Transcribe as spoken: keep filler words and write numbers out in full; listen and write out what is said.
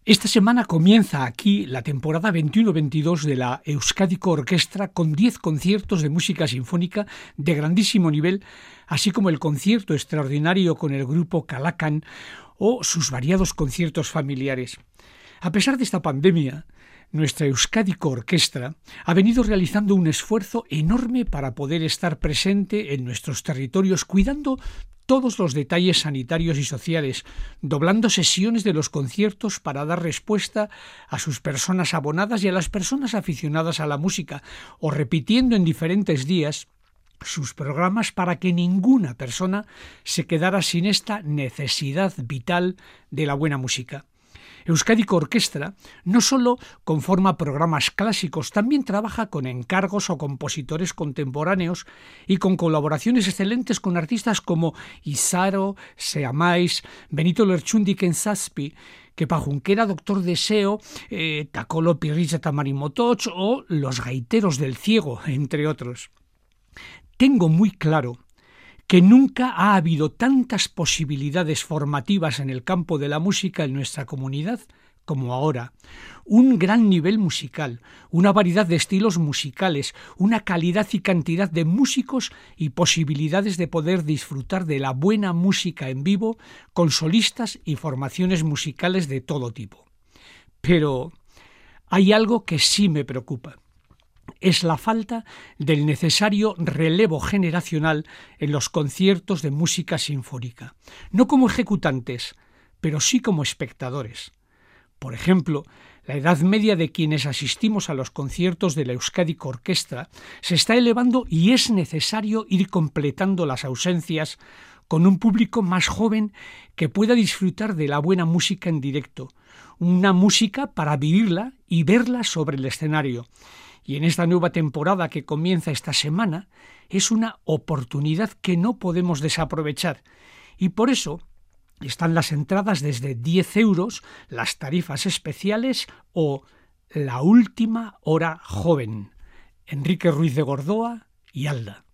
Esta semana comienza aquí la temporada veintiuno veintidós de la Euskadiko Orkestra con diez conciertos de música sinfónica de grandísimo nivel, así como el concierto extraordinario con el grupo Kalakan o sus variados conciertos familiares. A pesar de esta pandemia, nuestra Euskadiko Orkestra ha venido realizando un esfuerzo enorme para poder estar presente en nuestros territorios, cuidando todos los detalles sanitarios y sociales, doblando sesiones de los conciertos para dar respuesta a sus personas abonadas y a las personas aficionadas a la música, o repitiendo en diferentes días sus programas para que ninguna persona se quedara sin esta necesidad vital de la buena música. Euskadiko Orkestra no solo conforma programas clásicos, también trabaja con encargos o compositores contemporáneos y con colaboraciones excelentes con artistas como Izaro, Seamais, Benito Lertxundik Zazpi, Kepa Junquera, Doctor Deseo, eh, Takolo Pirritz eta Marimotoch o Los Gaiteros del Ciego, entre otros. Tengo muy claro que nunca ha habido tantas posibilidades formativas en el campo de la música en nuestra comunidad como ahora. Un gran nivel musical, una variedad de estilos musicales, una calidad y cantidad de músicos y posibilidades de poder disfrutar de la buena música en vivo con solistas y formaciones musicales de todo tipo. Pero hay algo que sí me preocupa. Es la falta del necesario relevo generacional en los conciertos de música sinfónica, no como ejecutantes, pero sí como espectadores. Por ejemplo, la edad media de quienes asistimos a los conciertos de la Euskadiko Orkestra se está elevando y es necesario ir completando las ausencias con un público más joven que pueda disfrutar de la buena música en directo, una música para vivirla y verla sobre el escenario. Y en esta nueva temporada que comienza esta semana es una oportunidad que no podemos desaprovechar. Y por eso están las entradas desde diez euros, las tarifas especiales o la última hora joven. Enrique Ruiz de Gordoa y Alda.